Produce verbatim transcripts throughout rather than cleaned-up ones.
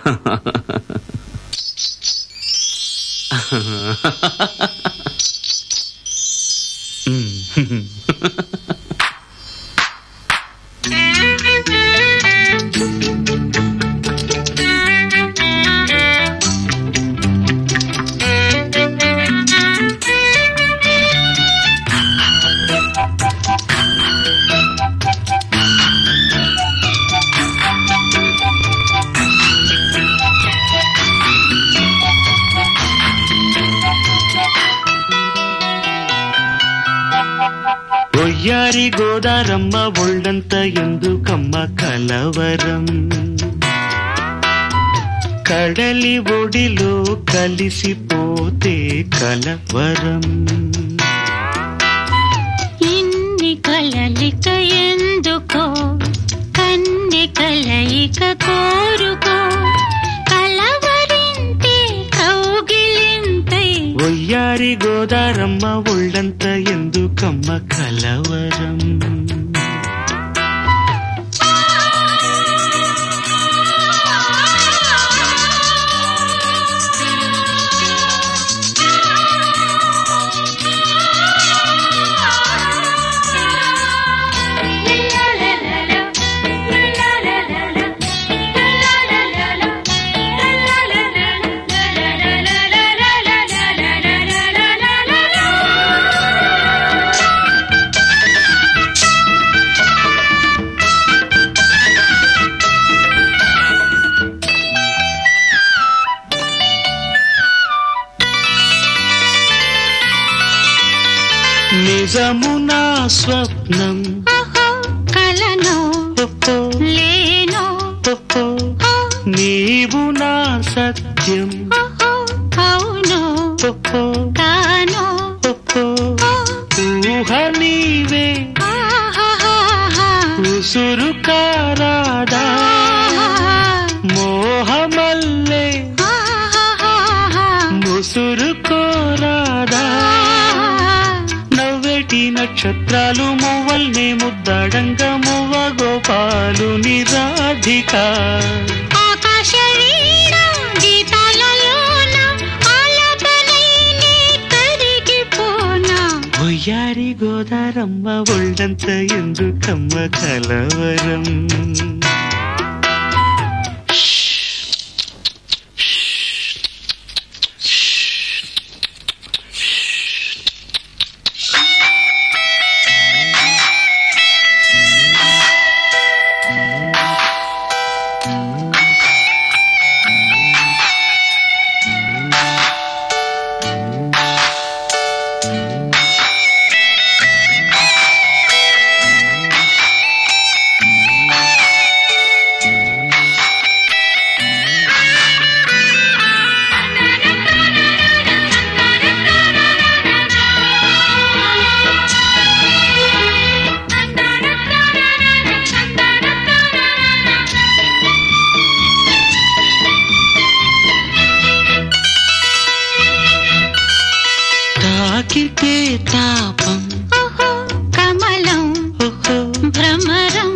ఒయ్యారి గోదారమ్మ ఒళ్ళంత ఎందుకమ్మ కలవరం, కడలి ఒడిలో కలిసిపోతే కలవరం. ఇన్ని కలలిక ఎందుకో, కన్ని కలయిక కోరుకో, కలవరింతే కౌగిలింతై. ఒయ్యారి గోదారమ్మ ఒళ్ళంత ఎందుకమ్మ కలవరం. నిజము నా స్వప్నం, కలను లేను, నీవు నా సత్యం, అవును కాను, ఊహ నీవే ఉసురు కారాదా, మోహమల్లే ముసురు కోరాదా. నవ్వేటి నక్షత్రాలు మువ్వల్ని ముద్దాడంగా మువ్వ గోపాలు నిరాధిక. ఒయ్యారి గోదారమ్మ ఒళ్ళంత ఎందుకమ్మ కలవరం. తాకితే తాపం, కమలం భ్రమరం,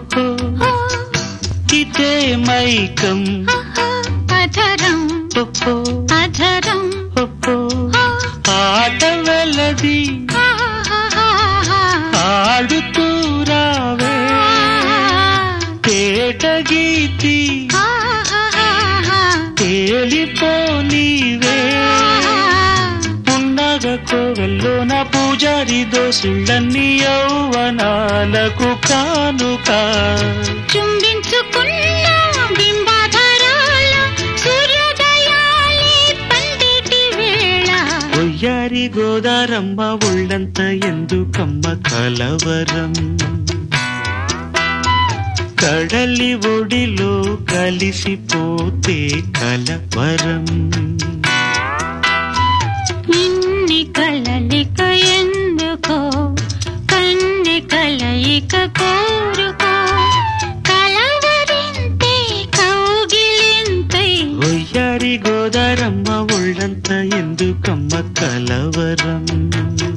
ఇదే మైకం, అధరం అధరం, ఆట వెలది ఆడుతూ రావే తేట గీతి తేలిపోనీవే. కోవెల్లోన పూజారి దోసుళ్ళన్నీ యౌవనాలకు కానుక. చుంబించుకున్న బింబాధరాల సూర్యోదయాలే పండిటి వేళ. ఒయ్యారి గోదారమ్మ ఒళ్ళంత ఎందుకమ్మ కలవరం, కడలి ఒడిలో కలిసిపోతే కలవరం. కలలిక ఎందుకో, కన్ని కలయిక కోరుకో, కలవరింతే కౌగిలింతై. ఒయ్యారి గోదారమ్మ ఒళ్ళంత ఎందుకమ్మ కలవరం.